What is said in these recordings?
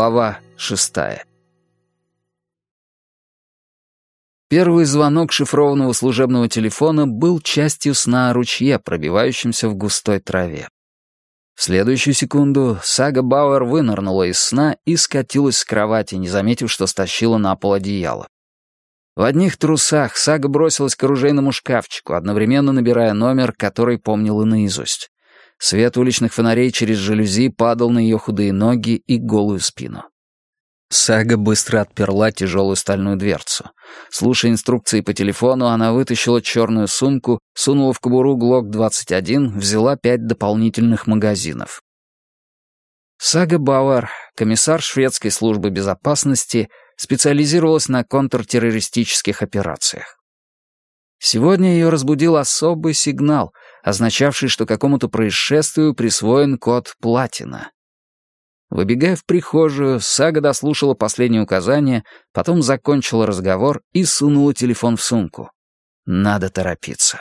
Глава 6. Первый звонок шифрованного служебного телефона был частью сна о ручье, пробивающемся в густой траве. В следующую секунду Сага Бауэр вынырнула из сна и скатилась с кровати, не заметив, что стащила на пол одеяло. В одних трусах Сага бросилась к оружейному шкафчику, одновременно набирая номер, который помнила наизусть. Свет уличных фонарей через жалюзи падал на ее худые ноги и голую спину. Сага быстро отперла тяжелую стальную дверцу. Слушая инструкции по телефону, она вытащила черную сумку, сунула в кобуру Глок-21, взяла 5 дополнительных магазинов. Сага Бауэр, комиссар шведской службы безопасности, специализировалась на контртеррористических операциях. Сегодня ее разбудил особый сигнал, означавший, что какому-то происшествию присвоен код «Платина». Выбегая в прихожую, Сага дослушала последние указания, потом закончила разговор и сунула телефон в сумку. Надо торопиться.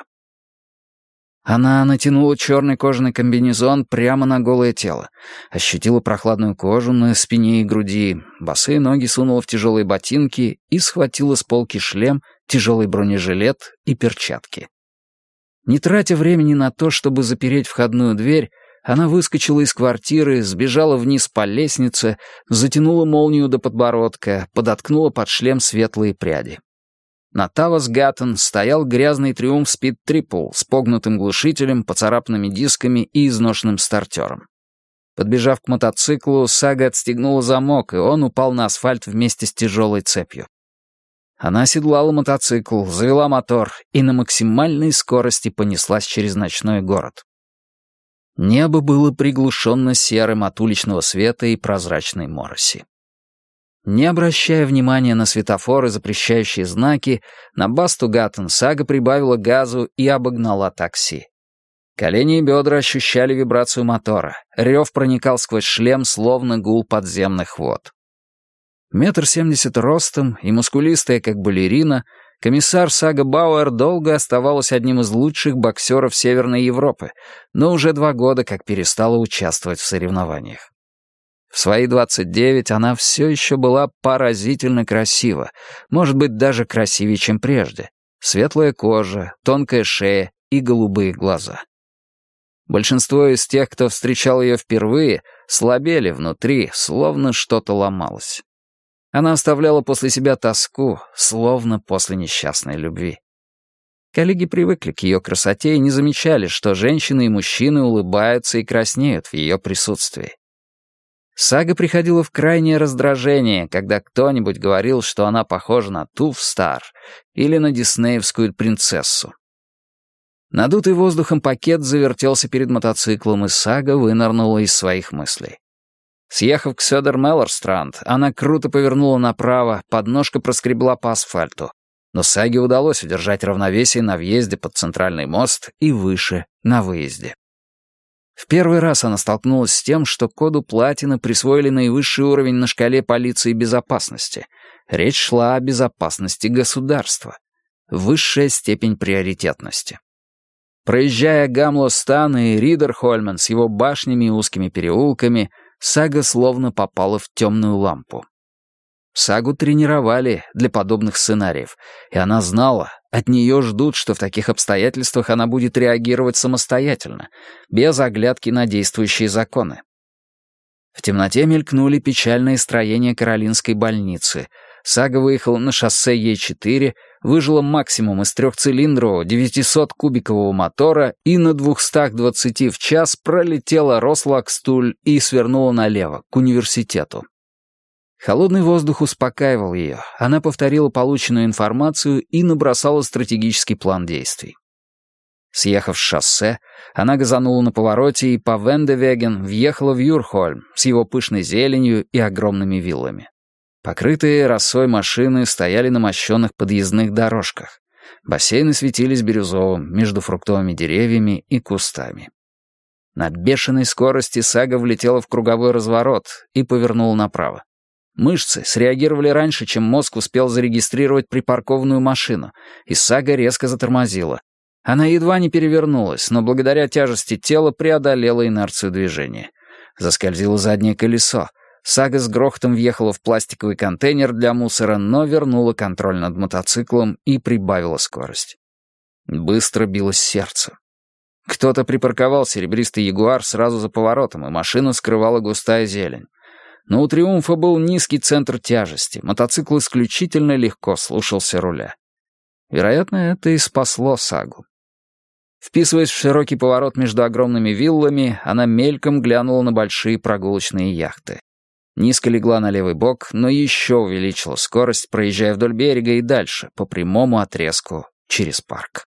Она натянула черный кожаный комбинезон прямо на голое тело, ощутила прохладную кожу на спине и груди, босые ноги сунула в тяжелые ботинки и схватила с полки шлем, тяжелый бронежилет и перчатки. Не тратя времени на то, чтобы запереть входную дверь, она выскочила из квартиры, сбежала вниз по лестнице, затянула молнию до подбородка, подоткнула под шлем светлые пряди. На Тавас-Гаттен стоял грязный Триумф Спид Трипл с погнутым глушителем, поцарапанными дисками и изношенным стартером. Подбежав к мотоциклу, Сага отстегнула замок, и он упал на асфальт вместе с тяжелой цепью. Она оседлала мотоцикл, завела мотор и на максимальной скорости понеслась через ночной город. Небо было приглушенно серым от уличного света и прозрачной мороси. Не обращая внимания на светофоры, запрещающие знаки, на Басту-Гаттен Сага прибавила газу и обогнала такси. Колени и бедра ощущали вибрацию мотора. Рев проникал сквозь шлем, словно гул подземных вод. 1,70 м ростом и мускулистая, как балерина, комиссар Сага Бауэр долго оставалась одним из лучших боксеров Северной Европы, но уже 2 года как перестала участвовать в соревнованиях. В свои 29 она все еще была поразительно красива, может быть, даже красивее, чем прежде. Светлая кожа, тонкая шея и голубые глаза. Большинство из тех, кто встречал ее впервые, слабели внутри, словно что-то ломалось. Она оставляла после себя тоску, словно после несчастной любви. Коллеги привыкли к ее красоте и не замечали, что женщины и мужчины улыбаются и краснеют в ее присутствии. Сага приходила в крайнее раздражение, когда кто-нибудь говорил, что она похожа на Туф-Стар или на диснеевскую принцессу. Надутый воздухом пакет завертелся перед мотоциклом, и Сага вынырнула из своих мыслей. Съехав к Söder-Mellerstrand, она круто повернула направо, подножка проскребла по асфальту. Но Саге удалось удержать равновесие на въезде под центральный мост и выше, на выезде. В первый раз она столкнулась с тем, что коду Платина присвоили наивысший уровень на шкале полиции безопасности. Речь шла о безопасности государства. Высшая степень приоритетности. Проезжая Гамло-Стан и Ридерхольмен с его башнями и узкими переулками, Сага словно попала в темную лампу. Сагу тренировали для подобных сценариев, и она знала, от нее ждут, что в таких обстоятельствах она будет реагировать самостоятельно, без оглядки на действующие законы. В темноте мелькнули печальные строения Каролинской больницы. Сага выехала на шоссе Е4, выжила максимум из 3-цилиндрового 900-кубикового мотора и на 220 в час пролетела Рослакстуль и свернула налево, к университету. Холодный воздух успокаивал ее. Она повторила полученную информацию и набросала стратегический план действий. Съехав с шоссе, она газанула на повороте и по Вендевеген въехала в Юрхольм с его пышной зеленью и огромными виллами. Покрытые росой машины стояли на мощенных подъездных дорожках. Бассейны светились бирюзовым между фруктовыми деревьями и кустами. На бешеной скорости Сага влетела в круговой разворот и повернула направо. Мышцы среагировали раньше, чем мозг успел зарегистрировать припаркованную машину, и Сага резко затормозила. Она едва не перевернулась, но благодаря тяжести тела преодолела инерцию движения. Заскользило заднее колесо. Сага с грохотом въехала в пластиковый контейнер для мусора, но вернула контроль над мотоциклом и прибавила скорость. Быстро билось сердце. Кто-то припарковал серебристый ягуар сразу за поворотом, и машину скрывала густая зелень. Но у «Триумфа» был низкий центр тяжести, мотоцикл исключительно легко слушался руля. Вероятно, это и спасло Сагу. Вписываясь в широкий поворот между огромными виллами, она мельком глянула на большие прогулочные яхты. Низко легла на левый бок, но еще увеличила скорость, проезжая вдоль берега и дальше, по прямому отрезку, через парк.